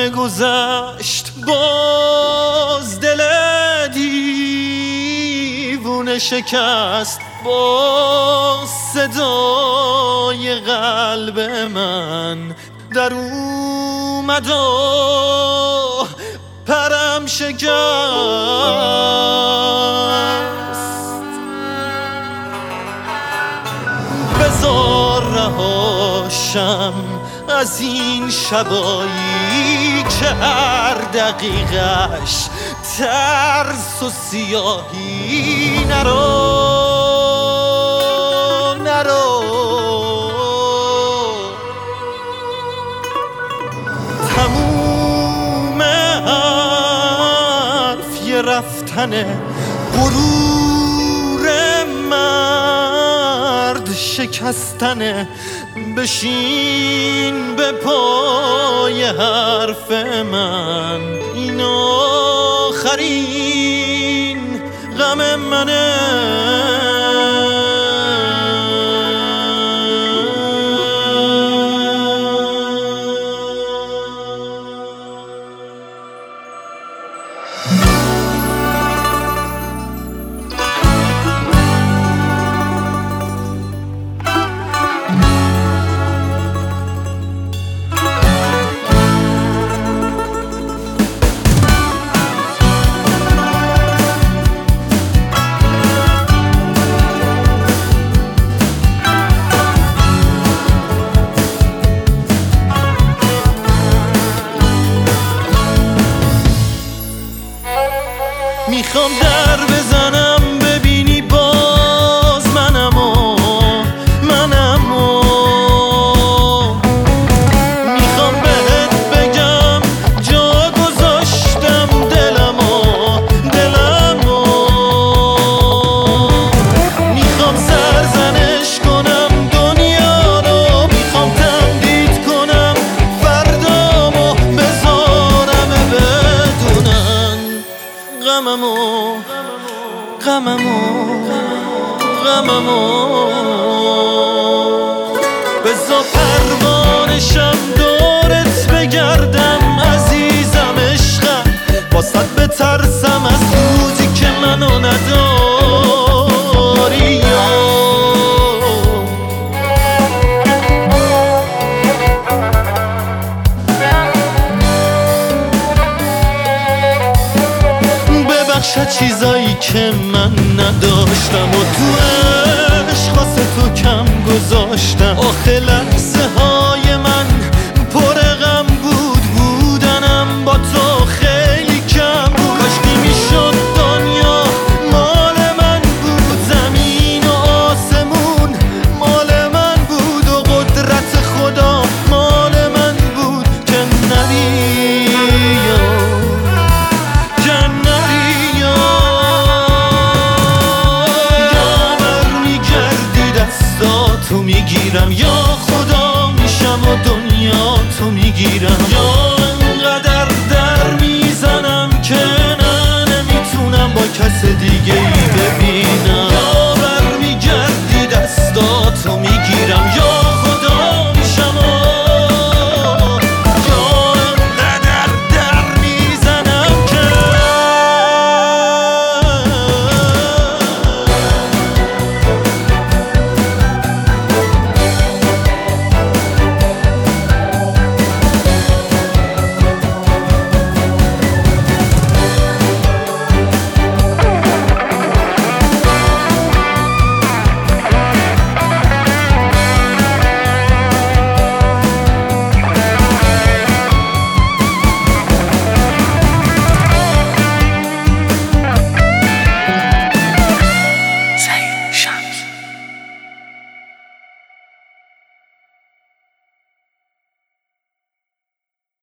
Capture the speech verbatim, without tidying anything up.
همه گذشت باز دل دیوونه شکست باز صدای قلب من در اومد و پرم شکست. بذار رهاشم از این شبایی که هر دقیقش ترس و سیاهی. نرو نرو تموم حرف یه رفتنه، غرور مرد شکستنه. بشین به پای حرف من، این آخرین غم منه. میخوام در بزنم ببینی باز منم و منم و میخوام بهت بگم جا گذاشتم دلم و دلم و میخوام سرزنش کنم دنیا رو، میخوام تمدید کنم فردامو، بذارم بدونن غممو غممو غممو. بذار پروانشم دورت بگردم عزیزم عشقم، واسه بترسم از روزی که منو نداری. ببخشد چیزایی که من نداشتم و تو عشق واسه تو کم گذاشتم. آخه لحظه های من پر غم بود، بودنم با تو خیلی کم بود. کاشکی میشد دنیا مال من بود، زمین و آسمون مال من بود و قدرت خدا مال من بود. که نری تو میگیرم، یا خدا میشم و دنیا تو میگیرم، یا